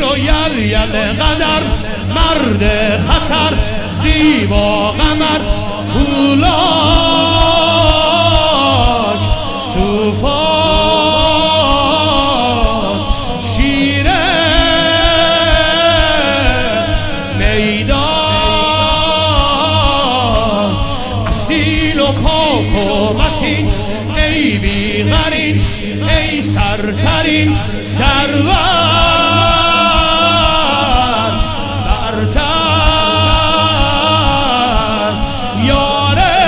امیر و یل قدر، مرد خطر زیبا قمر، کولاک توفان شیر میدان، اصیل و پاک و متین ای بی‌قرین، ای سرترین سرور برتر، یاره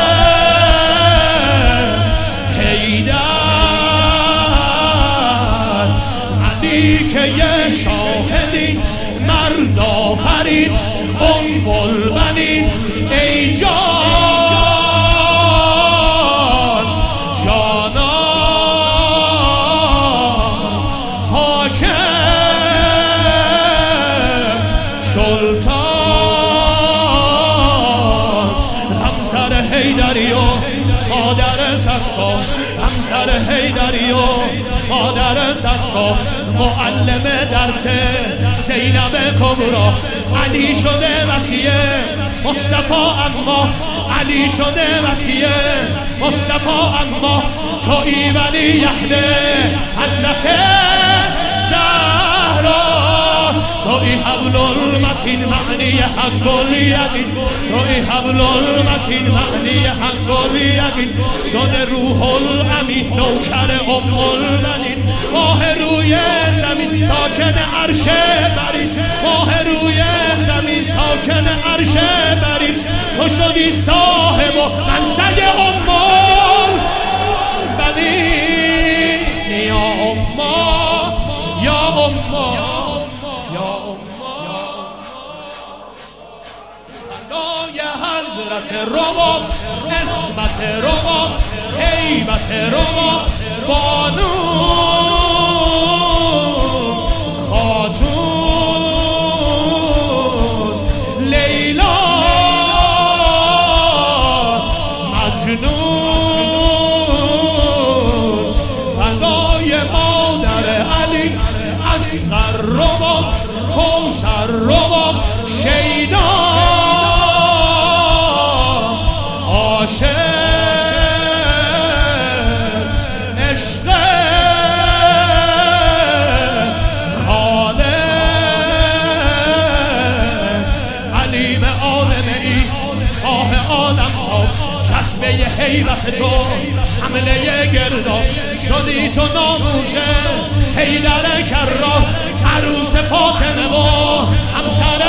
حیدر، علی که یه شاهدی مرد آفرین، بلبل بنین ای جان سلطان، همسر حیدری و مادر سقا، همسر حیدری و مادر سقا، معلم درس زینب کبرا، علی شده وصیه مصطفی، اما علی شده وصیه مصطفی، اما تویی ولی عهد حضرت زهرا، تویی حبل المتین معنی حق الیقین، تویی حبل المتین معنی حق الیقین، شده روح الامین نوکر ام البنین، ماه روی زمین ساکن عرش برین، ماه روی زمین ساکن عرش برین، تو شدی صاحب و منصب ام البنین، یا اما یا اما حضرت رباب، اسمت رباب، هیبت رباب، بانو خاتون لیلا مجنون، فدای مادر علی، اصغر رباب، کوثر رباب، شیدا عشق خالق، علیم عالمی آه عالم تا، جذبه حیبت تو حمله گرداب، شدی تو ناموسه حیدر کرار، عروس فاطمه و همسر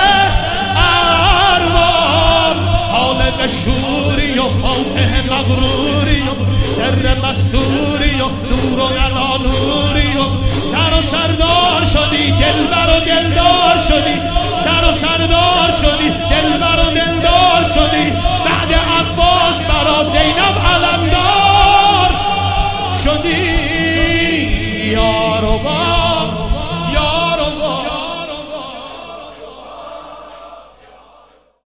ارباب، خالق شوری و فاتح مغروری و سر مستوری و نور و نلالوری و سر و سردار شدی، دلبر و دلدار شدی، سر و سردار شدی، دلبر و دلدار شدی، بعد عباس برا زینب علمدار شدی، یا ربا